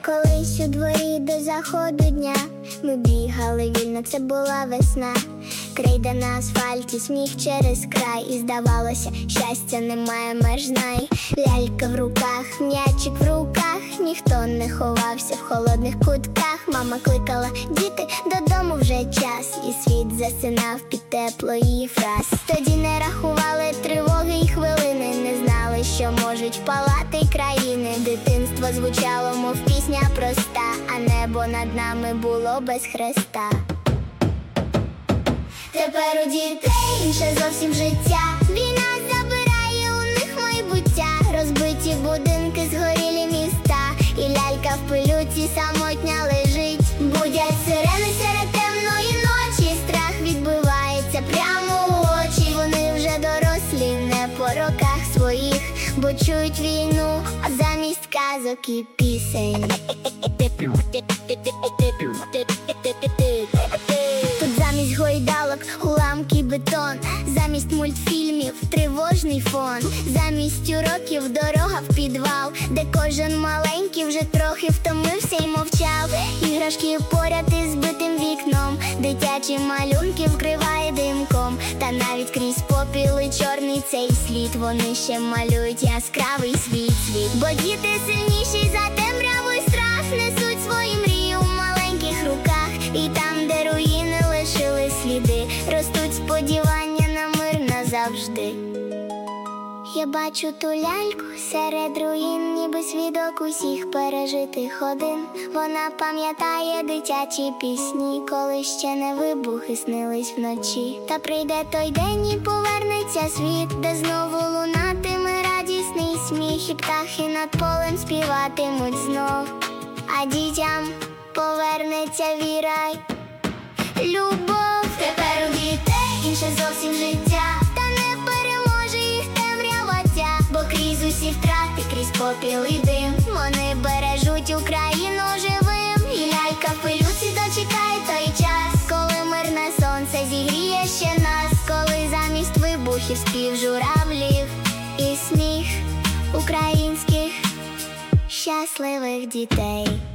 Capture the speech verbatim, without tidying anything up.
Колись у дворі до заходу дня ми бігали вільно, це була весна. Крейда на асфальті, сніг через край. І здавалося, щастя немає меж, знай. Лялька в руках, м'ячик в руках, ніхто не ховався в холодних кутках. Мама кликала: діти, додому вже час. І світ засинав під тепло її фраз. Тоді не рахували тривоги й хвилини, не знали, що можуть палати країни. Дитинство звучало, мов пісня проста, а небо над нами було без хреста. Тепер у дітей інше зовсім життя. Війна забирає у них майбуття. Розбиті будинки, згорілі міста, і лялька в пилюці самотня лежить. Будять сирени серед темної ночі, страх відбивається прямо у очі. Вони вже дорослі, не по роках своїх, бо чують війну замість казок і пісень. Тут замість гойдалок уламки бетон, замість мультфільмів тривожний фон, замість уроків дорога в підвал, де кожен маленький вже трохи втомився й мовчав. Іграшки поряд із збитим вікном, дитячі малюнки вкриває димком. Та навіть крізь попіл і чорний цей слід вони ще малюють яскравий свій світ. Бо діти сильніші за темряву й страх, несуть свої мрії у маленьких руках. І там, де руїни лишили сліди, ростуть сподівання на мир назавжди. Я бачу ту ляльку серед руїн, ніби свідок усіх пережитих годин. Вона пам'ятає дитячі пісні, коли ще не вибухи снились вночі. Та прийде той день і повернеться світ, де знову лунатиме радісний сміх, і птахи над полем співатимуть знов, а дітям повернеться віра й любов. Тепер у дітей інше зовсім життя, та не переможе їх темрява ця. Бо крізь усі втрати, крізь попіл і дим, вони бережуть Україну живим. І лялька в пилюці дочекає той час, коли мирне сонце зігріє ще нас, коли замість вибухів спів журавлів і сміх українських щасливих дітей.